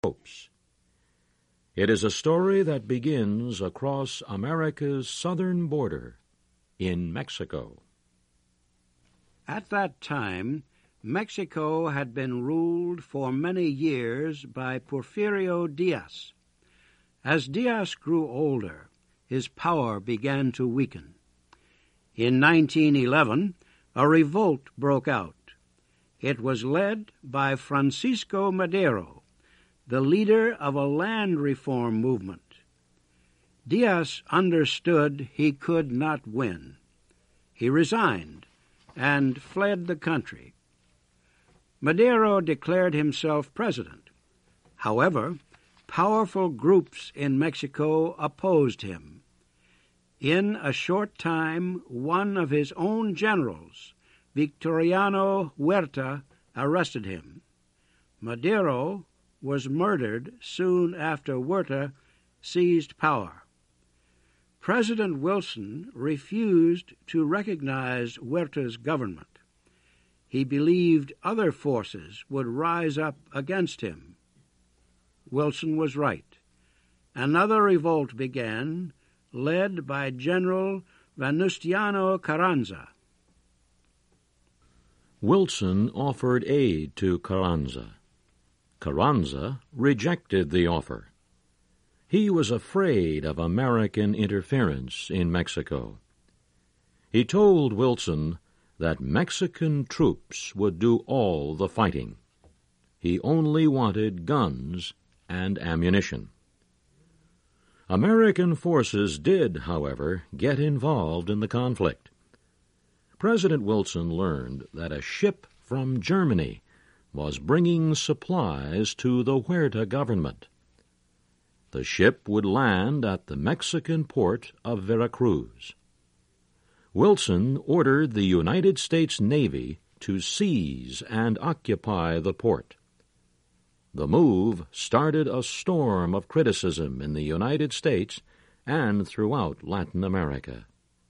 hopes. It is a story that begins across America's southern border in Mexico. At that time, Mexico had been ruled for many years by Porfirio Diaz. As Diaz grew older, his power began to weaken. In 1911, a revolt broke out. It was led by Francisco Madero, the leader of a land reform movement. Diaz understood he could not win. He resigned and fled the country. Madero declared himself president. However, powerful groups in Mexico opposed him. In a short time, one of his own generals, Victoriano Huerta, arrested him. Madero was murdered soon after Huerta seized power. President Wilson refused to recognize Huerta's government. He believed other forces would rise up against him. Wilson was right. Another revolt began, led by General Venustiano Carranza. Wilson offered aid to Carranza. Carranza rejected the offer. He was afraid of American interference in Mexico. He told Wilson that Mexican troops would do all the fighting. He only wanted guns and ammunition. American forces did, however, get involved in the conflict. President Wilson learned that a ship from Germany was bringing supplies to the Huerta government. The ship would land at the Mexican port of Veracruz. Wilson ordered the United States Navy to seize and occupy the port. The move started a storm of criticism in the United States and throughout Latin America.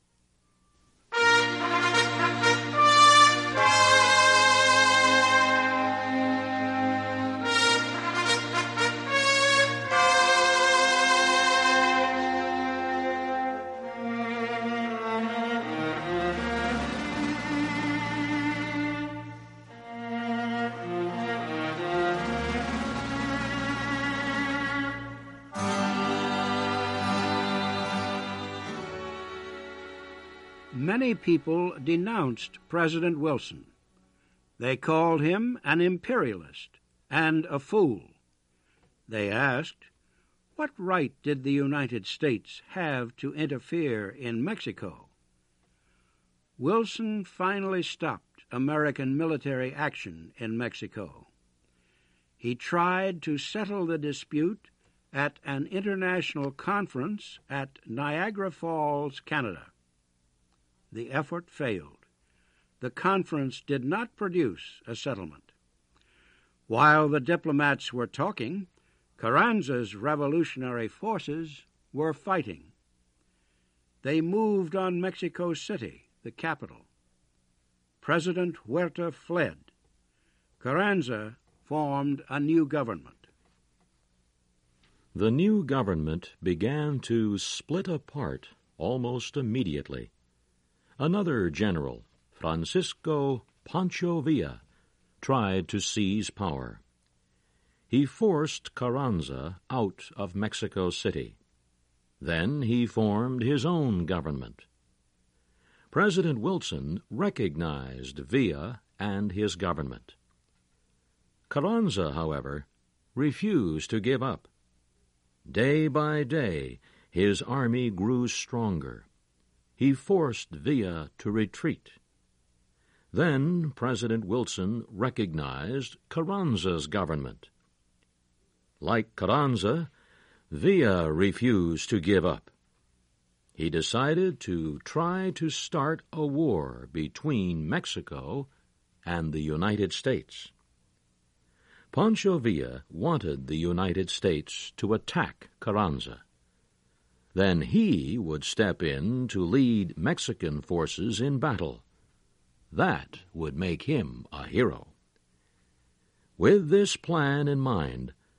Many people denounced President Wilson. They called him an imperialist and a fool. They asked, what right did the United States have to interfere in Mexico? Wilson finally stopped American military action in Mexico. He tried to settle the dispute at an international conference at Niagara Falls, Canada. The effort failed. The conference did not produce a settlement. While the diplomats were talking, Carranza's revolutionary forces were fighting. They moved on Mexico City, the capital. President Huerta fled. Carranza formed a new government. The new government began to split apart almost immediately. Another general, Francisco Pancho Villa, tried to seize power. He forced Carranza out of Mexico City. Then he formed his own government. President Wilson recognized Villa and his government. Carranza, however, refused to give up. Day by day, his army grew stronger. He forced Villa to retreat. Then President Wilson recognized Carranza's government. Like Carranza, Villa refused to give up. He decided to try to start a war between Mexico and the United States. Pancho Villa wanted the United States to attack Carranza. Then he would step in to lead Mexican forces in battle. That would make him a hero. With this plan in mind,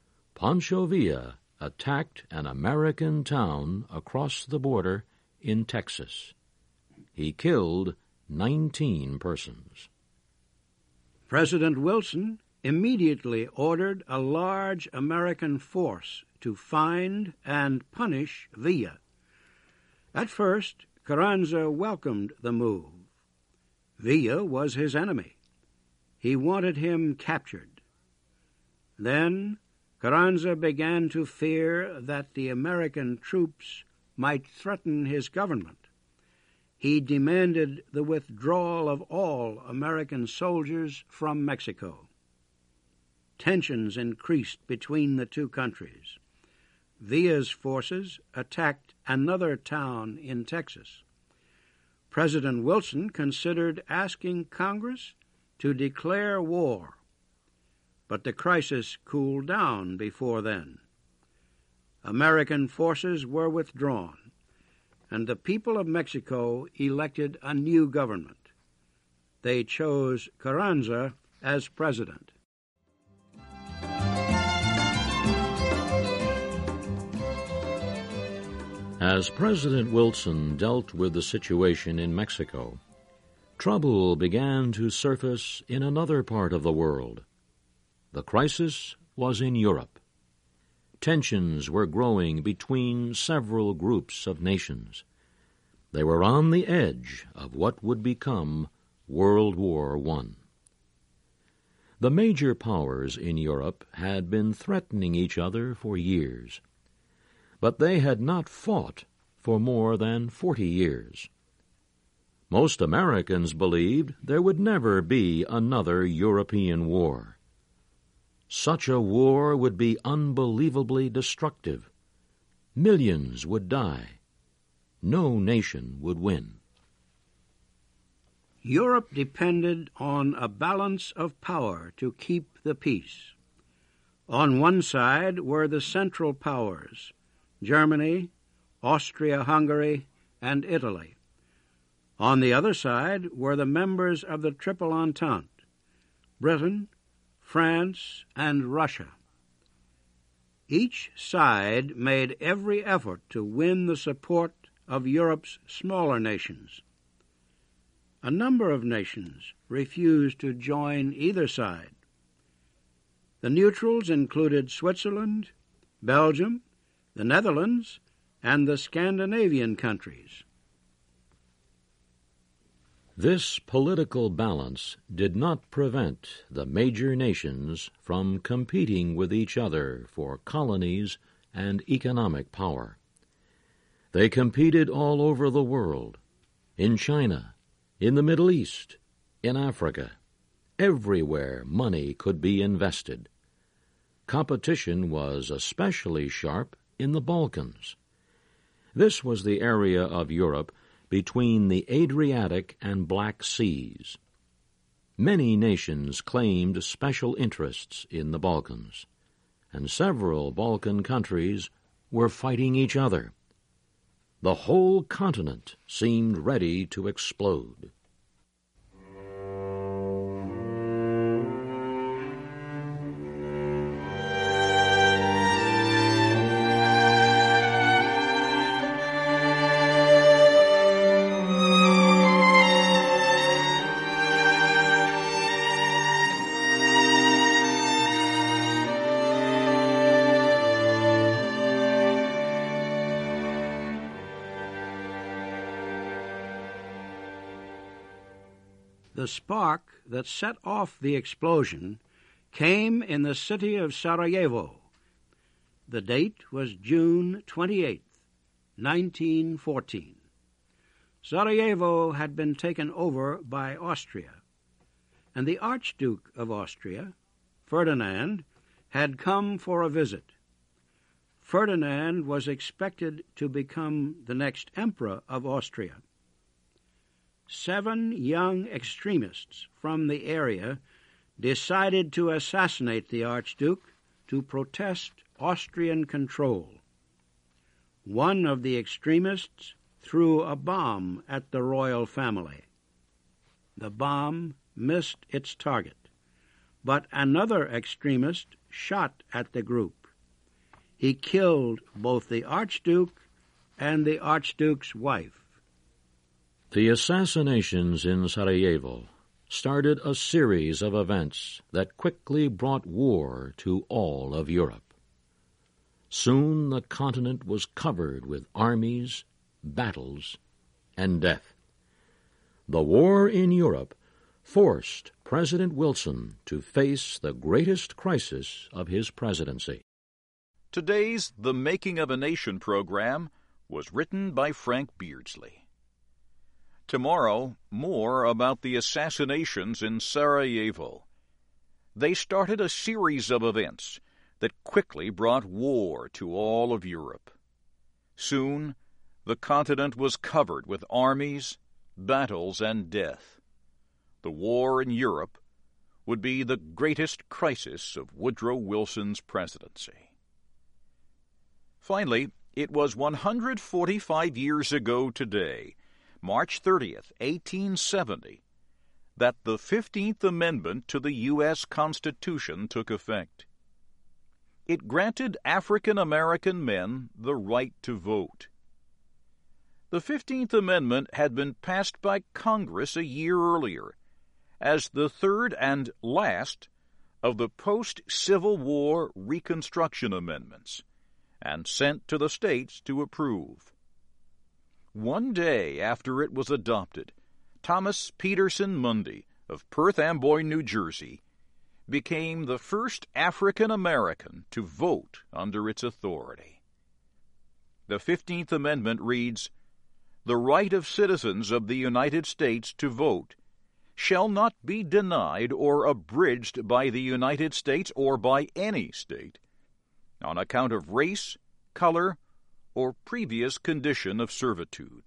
Pancho Villa attacked an American town across the border in Texas. He killed 19 persons. President Wilson immediately ordered a large American force to find and punish Villa. At first, Carranza welcomed the move. Villa was his enemy. He wanted him captured. Then Carranza began to fear that the American troops might threaten his government. He demanded the withdrawal of all American soldiers from Mexico. Tensions increased between the two countries. Villa's forces attacked another town in Texas. President Wilson considered asking Congress to declare war, but the crisis cooled down before then. American forces were withdrawn, and the people of Mexico elected a new government. They chose Carranza as president. As President Wilson dealt with the situation in Mexico, trouble began to surface in another part of the world. The crisis was in Europe. Tensions were growing between several groups of nations. They were on the edge of what would become World War I. The major powers in Europe had been threatening each other for years, but they had not fought for more than 40 years. Most Americans believed there would never be another European war. Such a war would be unbelievably destructive. Millions would die. No nation would win. Europe depended on a balance of power to keep the peace. On one side were the Central Powers, Germany, Austria-Hungary, and Italy. On the other side were the members of the Triple Entente, Britain, France, and Russia. Each side made every effort to win the support of Europe's smaller nations. A number of nations refused to join either side. The neutrals included Switzerland, Belgium, the Netherlands, and the Scandinavian countries. This political balance did not prevent the major nations from competing with each other for colonies and economic power. They competed all over the world, in China, in the Middle East, in Africa. Everywhere money could be invested. Competition was especially sharp in the Balkans. This was the area of Europe between the Adriatic and Black Seas. Many nations claimed special interests in the Balkans, and several Balkan countries were fighting each other. The whole continent seemed ready to explode. The spark that set off the explosion came in the city of Sarajevo. The date was June 28, 1914. Sarajevo had been taken over by Austria, and the Archduke of Austria, Ferdinand, had come for a visit. Ferdinand was expected to become the next emperor of Austria. 7 young extremists from the area decided to assassinate the Archduke to protest Austrian control. One of the extremists threw a bomb at the royal family. The bomb missed its target, but another extremist shot at the group. he killed both the Archduke and the Archduke's wife. The assassinations in Sarajevo started a series of events that quickly brought war to all of Europe. Soon the continent was covered with armies, battles, and death. The war in Europe forced President Wilson to face the greatest crisis of his presidency. Today's The Making of a Nation program was written by Frank Beardsley. Tomorrow, more about the assassinations in Sarajevo. They started a series of events that quickly brought war to all of Europe. Soon, the continent was covered with armies, battles, and death. The war in Europe would be the greatest crisis of Woodrow Wilson's presidency. Finally, it was 145 years ago today, March 30th, 1870, that the 15th Amendment to the U.S. Constitution took effect. It granted African American men the right to vote. The 15th Amendment had been passed by Congress a year earlier as the third and last of the post-Civil War Reconstruction Amendments, and sent to the states to approve. One day after it was adopted, Thomas Peterson Mundy of Perth Amboy, New Jersey, became the first African American to vote under its authority. The 15th Amendment reads, "The right of citizens of the United States to vote shall not be denied or abridged by the United States or by any state, on account of race, color, or previous condition of servitude."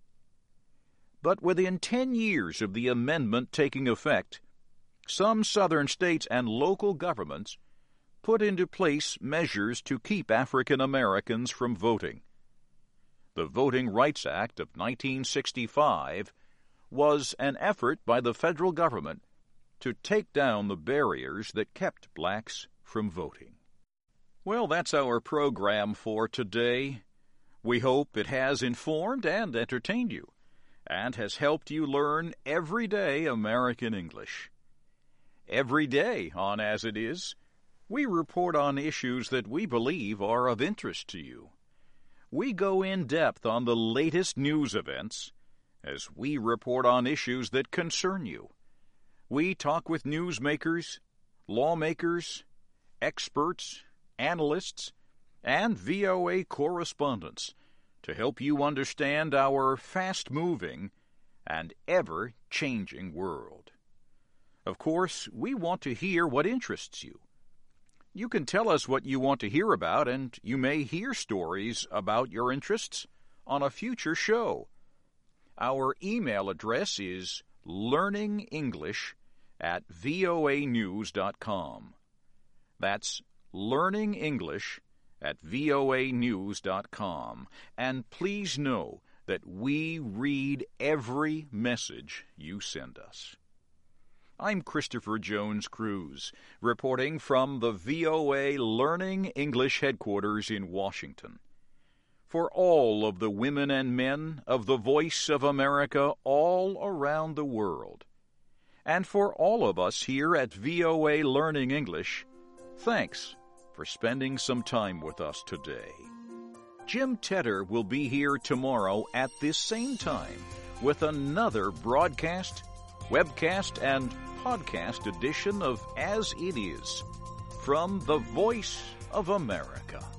But within 10 years of the amendment taking effect, some southern states and local governments put into place measures to keep African Americans from voting. The Voting Rights Act of 1965 was an effort by the federal government to take down the barriers that kept blacks from voting. Well, that's our program for today. We hope it has informed and entertained you, and has helped you learn everyday American English. Every day on As It Is, we report on issues that we believe are of interest to you. We go in depth on the latest news events as we report on issues that concern you. We talk with newsmakers, lawmakers, experts, analysts, and VOA correspondents to help you understand our fast-moving and ever-changing world. Of course, we want to hear what interests you. You can tell us what you want to hear about, and you may hear stories about your interests on a future show. Our email address is learningenglish@voanews.com. That's learningenglish@voanews.com. And please know that we read every message you send us. I'm Christopher Jones Cruz, reporting from the VOA Learning English headquarters in Washington. For all of the women and men of the Voice of America all around the world, and for all of us here at VOA Learning English, thanks for spending some time with us today. Jim Tedder will be here tomorrow at this same time with another broadcast, webcast, and podcast edition of As It Is from the Voice of America.